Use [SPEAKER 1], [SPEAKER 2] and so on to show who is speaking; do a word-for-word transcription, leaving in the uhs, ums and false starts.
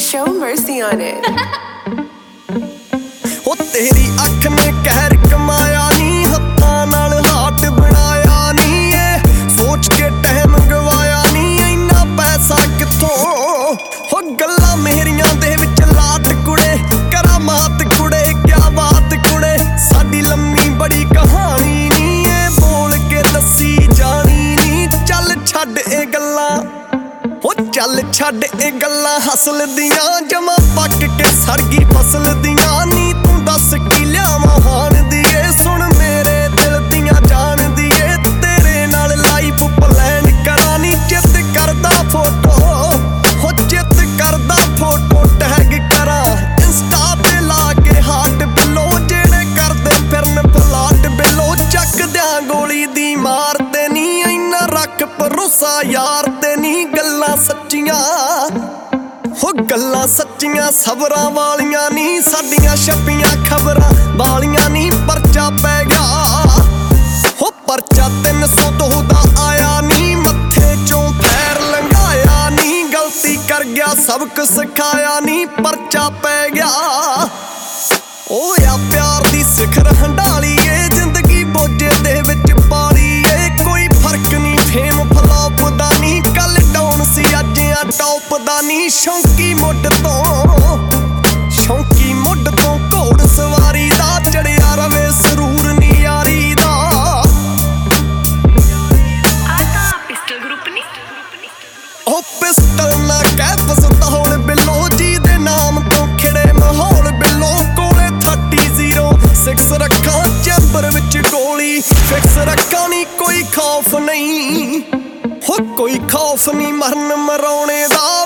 [SPEAKER 1] show mercy on it.
[SPEAKER 2] ओ तेरी अख ने कहर कमाया नी, हत्थां नाल हाट बनाया नी, ये सोच के टाइम गवाया नी, इन्ना पैसा कित्थों। हो गल्लां मेरियां दे विच लाट कुड़े, करामात कुड़े, क्या बात कुड़े, साडी लम्मी बड़ी कहानी नी, ये बोल के दसी जानी नी। चल छड्ड ए गल्लां, हो चल छड्ड ए गल्लां हसल दियां, जमा पक के सड़ गई फसल दियां नी। तू दस की लियावां हान दिए, सुन मेरे दिल दियां जान दिए, तेरे नाल लाइफ प्लान करानी। चित करदा फोटो, हो चित करदा फोटो टैग करा इंस्टा ते ला के हाट बिलो, जेड़े करदे फिरन प्लाट बिलो, चक दियां गोली दी मार ते नी, इन्ना रख भरोसा यार ते नी। गल्लां सच्चियां, हो गल्लां सच्चियां सबरां वालियां नी, साडियां छपियां खबरां वालियां नी। परचा पै गया, हो परचा तीन सौ दो दा आया नी, मत्थे चों पैर लंघाया नी, गलती कर गया सबक सिखाया नी। परचा पै गया, ओया प्यार दी सिखर हंडाली ए, जिंदगी बोझे दे विच पाली ए, कोई फर्क नी फेम फलॉप दा नी, कल डाउन सी अज आ टॉप दा नी। शौंकी मुੱਢ ਤੋਂ, शौंकी मुੱਢ ਤੋਂ घोड़ सवारी दा, चढ़िया रवे सरूर नी यारी दा।
[SPEAKER 1] पिस्टल ग्रुप नी,
[SPEAKER 2] ओ पिस्टल ना कह पसतौल बिलो, जी दे नाम तो खिड़े माहौल बिलो, कोले थर्टी जीरो सिक्स रखा, चैंबर विच गोली फिक्स रखा नी। कोई खौफ नहीं, हो कोई खौफ नहीं मरन मराउने दा,